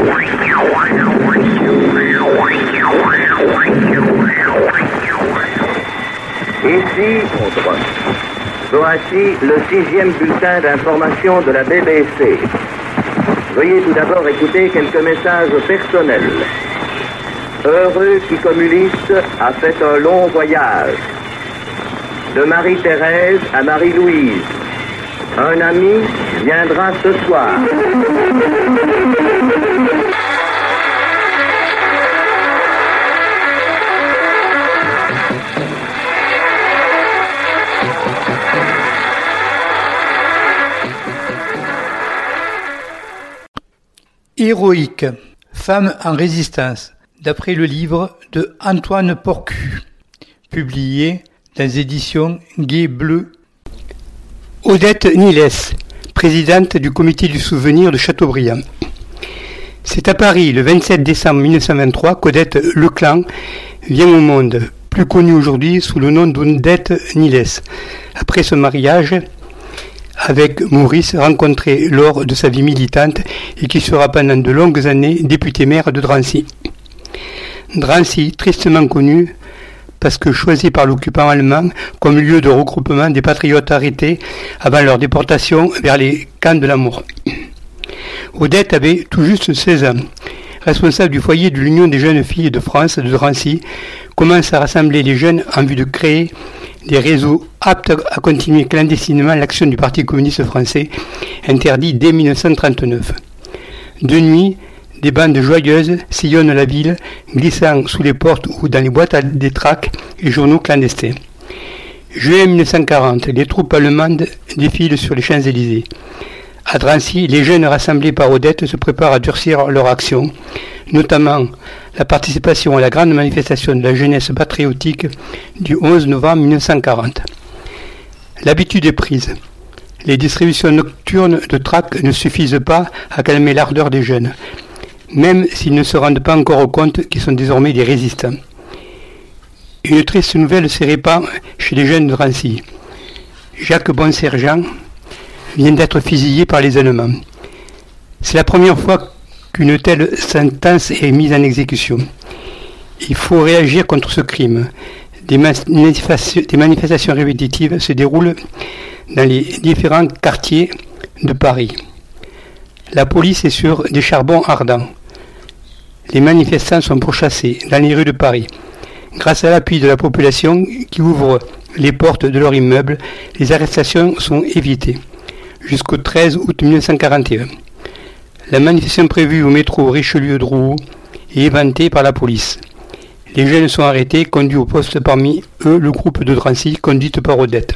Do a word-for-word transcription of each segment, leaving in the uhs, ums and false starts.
Ici, voici le sixième bulletin d'information de la B B C. Veuillez tout d'abord écouter quelques messages personnels. Heureux qui communiste a fait un long voyage. De Marie-Thérèse à Marie-Louise. Un ami viendra ce soir. Héroïque, femme en résistance, d'après le livre de Antoine Porcu, publié dans les éditions Gué Bleu. Odette Niles, présidente du comité du souvenir de Chateaubriand. C'est à Paris, le vingt-sept décembre mille neuf cent vingt-trois, qu'Odette Leclan vient au monde, plus connue aujourd'hui sous le nom d'Odette Niles, après son mariage avec Maurice, rencontré lors de sa vie militante et qui sera pendant de longues années député-maire de Drancy. Drancy, tristement connu parce que choisi par l'occupant allemand comme lieu de regroupement des patriotes arrêtés avant leur déportation vers les camps de l'amour. Odette avait tout juste seize ans. Responsable du foyer de l'Union des jeunes filles de France de Drancy, commence à rassembler les jeunes en vue de créer des réseaux aptes à continuer clandestinement l'action du Parti communiste français, interdit dès mille neuf cent trente-neuf. De nuit, des bandes joyeuses sillonnent la ville, glissant sous les portes ou dans les boîtes à détraque et journaux clandestins. Juin mille neuf cent quarante, les troupes allemandes défilent sur les Champs-Élysées. À Drancy, les jeunes rassemblés par Odette se préparent à durcir leur action, notamment la participation à la grande manifestation de la jeunesse patriotique du onze novembre mille neuf cent quarante. L'habitude est prise. Les distributions nocturnes de tract ne suffisent pas à calmer l'ardeur des jeunes, même s'ils ne se rendent pas encore compte qu'ils sont désormais des résistants. Une triste nouvelle se répand chez les jeunes de Drancy. Jacques Bonsergent vient d'être fusillé par les Allemands. C'est la première fois qu'une telle sentence est mise en exécution. Il faut réagir contre ce crime. Des, manifestations, des manifestations répétitives se déroulent dans les différents quartiers de Paris. La police est sur des charbons ardents. Les manifestants sont pourchassés dans les rues de Paris. Grâce à l'appui de la population qui ouvre les portes de leur immeuble, les arrestations sont évitées. Jusqu'au treize août mille neuf cent quarante et un. La manifestation prévue au métro Richelieu-Drouot est éventée par la police. Les jeunes sont arrêtés, conduits au poste, parmi eux le groupe de Drancy, conduite par Odette.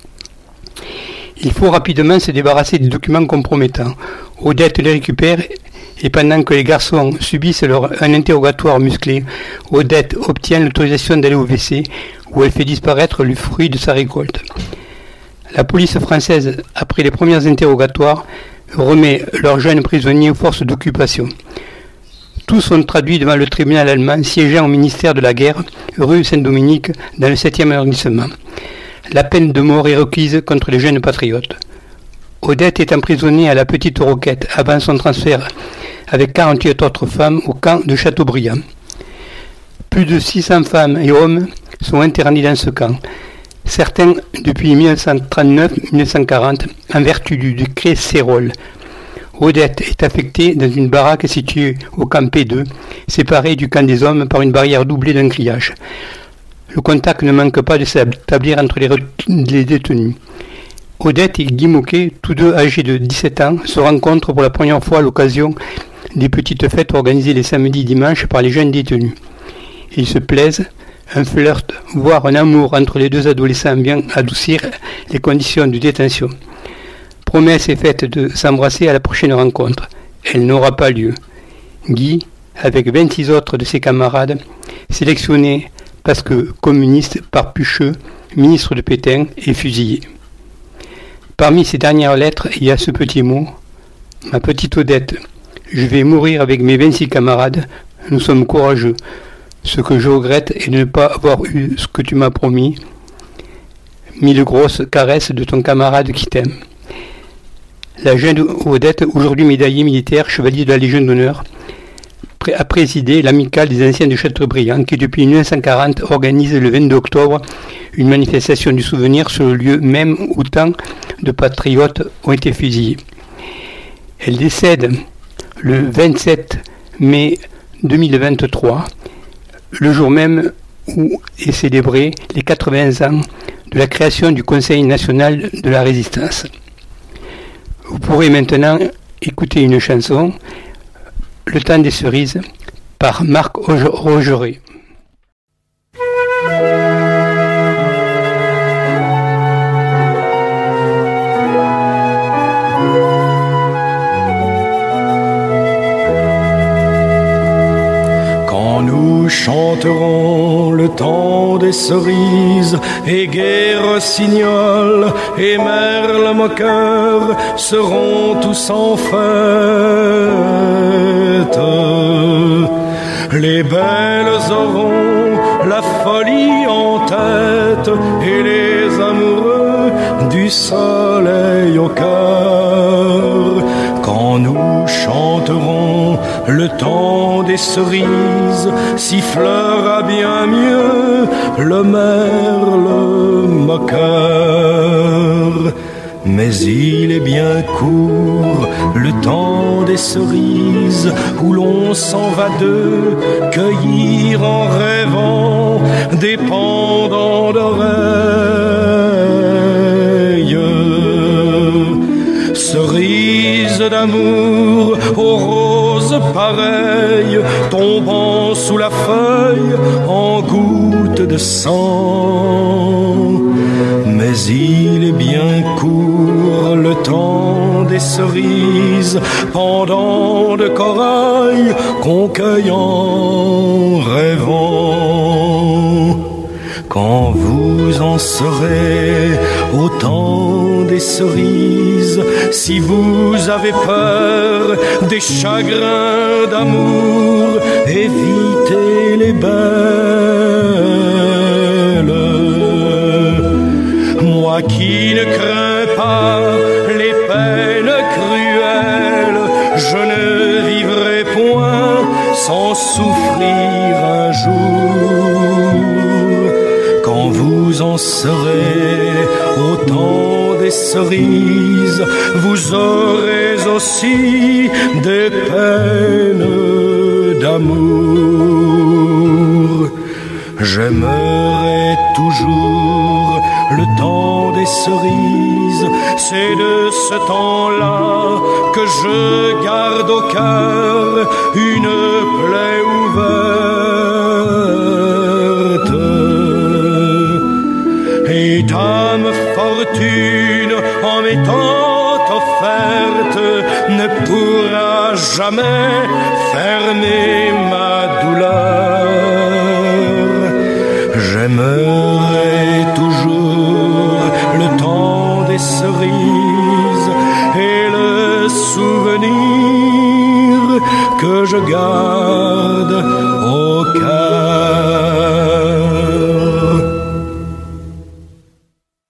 Il faut rapidement se débarrasser des documents compromettants. Odette les récupère et pendant que les garçons subissent leur, un interrogatoire musclé, Odette obtient l'autorisation d'aller au W C où elle fait disparaître le fruit de sa récolte. La police française, après les premiers interrogatoires, remet leurs jeunes prisonniers aux forces d'occupation. Tous sont traduits devant le tribunal allemand siégeant au ministère de la Guerre, rue Saint-Dominique, dans le septième arrondissement. La peine de mort est requise contre les jeunes patriotes. Odette est emprisonnée à la Petite Roquette avant son transfert avec quarante-huit autres femmes au camp de Chateaubriand. Plus de six cents femmes et hommes sont internés dans ce camp. Certains depuis mille neuf cent trente-neuf mille neuf cent quarante, en vertu du décret Sérol. Odette est affectée dans une baraque située au camp P deux, séparée du camp des hommes par une barrière doublée d'un grillage. Le contact ne manque pas de s'établir entre les, les détenus. Odette et Guy Moquet, tous deux âgés de dix-sept ans, se rencontrent pour la première fois à l'occasion des petites fêtes organisées les samedis et dimanches par les jeunes détenus. Ils se plaisent. Un flirt, voire un amour entre les deux adolescents vient adoucir les conditions de détention. Promesse est faite de s'embrasser à la prochaine rencontre. Elle n'aura pas lieu. Guy, avec vingt-six autres de ses camarades, sélectionnés parce que communiste par Pucheux, ministre de Pétain, est fusillé. Parmi ces dernières lettres, il y a ce petit mot. Ma petite Odette, je vais mourir avec mes vingt-six camarades, nous sommes courageux. Ce que je regrette est de ne pas avoir eu ce que tu m'as promis. Mille grosses caresses de ton camarade qui t'aime. La jeune Odette, aujourd'hui médaillée militaire, chevalier de la Légion d'honneur, a présidé l'Amicale des anciens de Châteaubriand qui depuis mille neuf cent quarante organise le vingt-deux octobre une manifestation du souvenir sur le lieu même où tant de patriotes ont été fusillés. Elle décède le vingt-sept mai deux mille vingt-trois, le jour même où est célébré les quatre-vingts ans de la création du Conseil national de la résistance. Vous pourrez maintenant écouter une chanson, Le temps des cerises, par Marc Rogeret. Quand nous chanterons le temps des cerises, et gai rossignol et merle moqueur seront tous en fête. Les belles auront la folie en tête et les amoureux du soleil au cœur. Quand nous chanterons le temps des cerises, sifflera bien mieux le merle moqueur. Mais il est bien court le temps des cerises où l'on s'en va deux cueillir en rêvant des pendants d'oreilles. Cerises d'amour aux roses pareilles tombant sous la feuille en gouttes de sang. Mais il est bien court le temps des cerises, pendant de corail qu'on cueille en rêvant. Quand vous en serez au temps des cerises, si vous avez peur des chagrins d'amour, évitez les belles. Moi qui ne crains pas les peines cruelles, je ne vivrai point sans souffrir un jour. Quand vous en serez au temps des cerises, vous aurez aussi des peines d'amour. J'aimerai toujours le temps des cerises, c'est de ce temps-là que je garde au cœur une plaie ouverte. Et dame fortune, en m'étant offerte, ne pourra jamais fermer ma douleur. J'aimerai toujours le temps des cerises et le souvenir que je garde au cœur.